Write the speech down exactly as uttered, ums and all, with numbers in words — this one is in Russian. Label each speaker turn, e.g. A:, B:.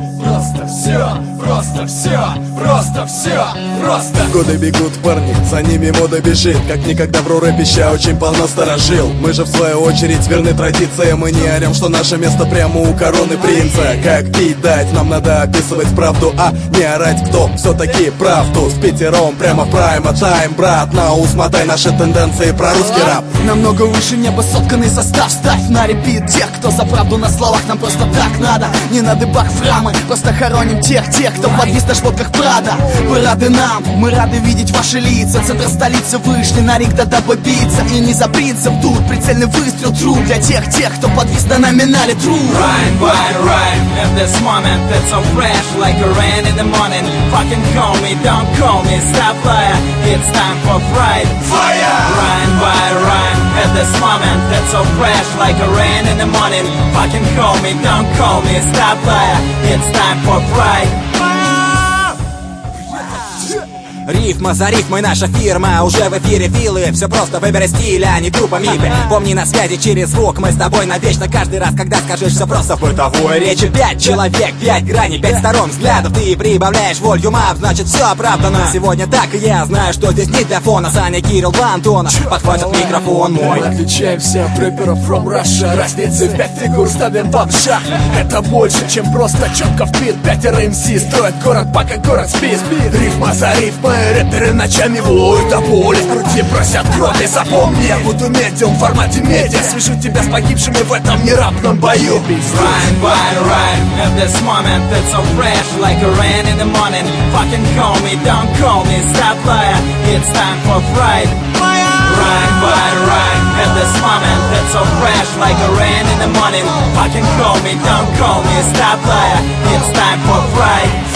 A: Просто все, просто все, просто все, просто.
B: Годы бегут, парни, за ними мода бежит. Как никогда в рэпе ща очень полно сторожил. Мы же в свою очередь верны традициям. Мы не орем, что наше место прямо у короны принца. Как пить дать, нам надо описывать правду, а не орать, кто все-таки прав. Тут в пятером, прямо в прайма тайм, брат. На ус мотай наши тенденции про русский рэп.
A: Намного выше неба сотканный состав. Ставь на репит тех, кто за правду на словах. Нам просто так надо, не надо бах в рамы. Просто хороним тех, тех, кто подвис на шмотках Прада. Вы рады нам, мы рады видеть ваши лица. Центр столицы вышли на ринг, да дабы биться. И не за принцип тут прицельный выстрел true для тех, тех, кто подвис на номинале true.
C: Rhyme by rhyme, at this moment that's so fresh like a rain in the morning. Fucking call me, don't call me, stop fire, it's time for pride.
A: Fire!
C: Rhyme by rhyme, at this moment that's so fresh like a rain in the morning. Fucking call me, don't call me, stop fire, it's time for pride.
D: Рифма за рифмой наша фирма. Уже в эфире филы. Все просто выбери стиль, а не тупо мифы. Помни, на связи через звук. Мы с тобой навечно. Каждый раз, когда скажешь все просто в бытовой речи. Пять человек, пять граней, пять сторон взглядов. Ты прибавляешь волюм ап, значит все оправдано. Сегодня так и я знаю, что здесь не для фона. Саня, Кирилл, два Антона подхватят микрофон мой.
A: Мы отличаемся от рэперов from Russia. Разницы в пять фигур ставим бомжа. Это больше, чем просто четко в бит. Пятеро эм си строят город, пока город спит. Рифма за рифмой. Рэперы ночами воют до боли, в груди просят крови. Запомни, я буду медиум в формате медиа. Свяжу тебя с погибшими в этом неравном бою.
C: Rhyme by rhyme, at this moment that's so fresh like a rain in the morning. Fucking call me, don't call me, stop fire, it's time for pride. Rhyme by rhyme, at this moment that's so fresh like a rain in the morning. Fucking call me, don't call me, stop fire, it's time for pride.